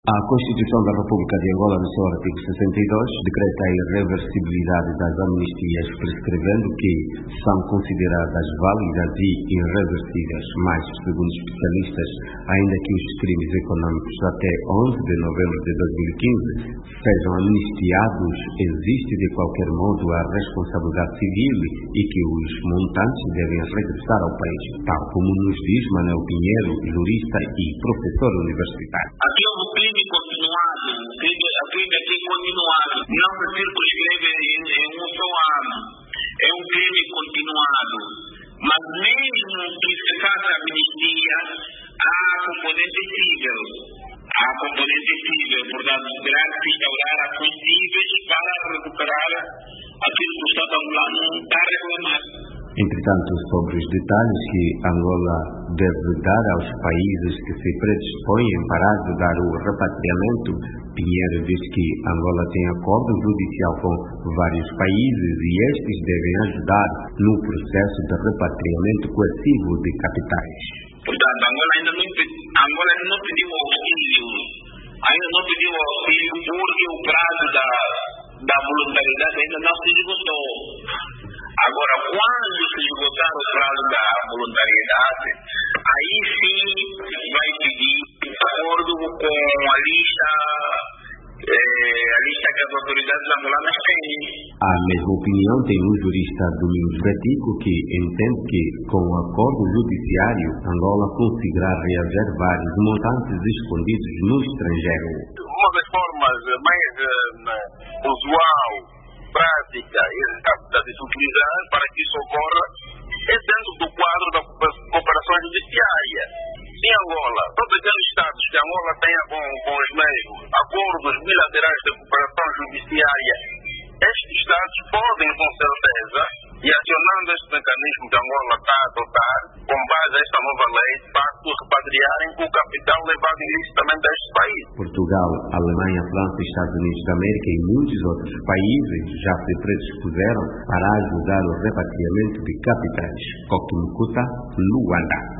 A Constituição da República de Angola, no seu artigo 62, decreta a irreversibilidade das amnistias, prescrevendo que são consideradas válidas e irreversíveis, mas, segundo especialistas, ainda que os crimes econômicos até 11 de novembro de 2015 sejam amnistiados, existe de qualquer modo a responsabilidade civil e que os montantes devem regressar ao país, tal como nos diz Manuel Pinheiro, jurista e professor universitário. Aqui é um crime continuado, a crime aqui continuado, não se circunscreve em um só ano, é um crime continuado, mas mesmo que se faça amnistia, há componente civil, portanto, terá que se instaurar ações cíveis para recuperar aquilo que o Estado angolano está a reclamar. Entretanto, sobre os detalhes que Angola deve dar aos países que se predispõem para ajudar o repatriamento, Pinheiro diz que Angola tem acordo judicial com vários países e estes devem ajudar no processo de repatriamento coercivo de capitais. Portanto, Angola ainda não pediu auxílio, porque o prazo da voluntariedade ainda não se esgotou. Agora, quando se esgotar o prazo da voluntariedade, aí sim vai pedir acordo com a lista que as autoridades angolanas têm. A mesma opinião tem o jurista Domingos Gatico, que entende que, com o acordo judiciário, Angola conseguirá reservar os montantes escondidos no estrangeiro. Uma das formas mais usual, prática e rápida de se utilizar para que isso ocorra é dentro do quadro da cooperação judiciária. Em Angola, todos aqueles estados que Angola tenha com os mesmos acordos bilaterais de cooperação judiciária, estes estados podem, com certeza, e acionando este mecanismo que Angola está a adotar, com base a esta nova lei, de facto, repatriarem o capital levado ilicitamente a este país. Portugal, Alemanha, França, Estados Unidos da América e muitos outros países já se predispuseram para ajudar o repatriamento de capitais. Koki Mkuta, Luanda.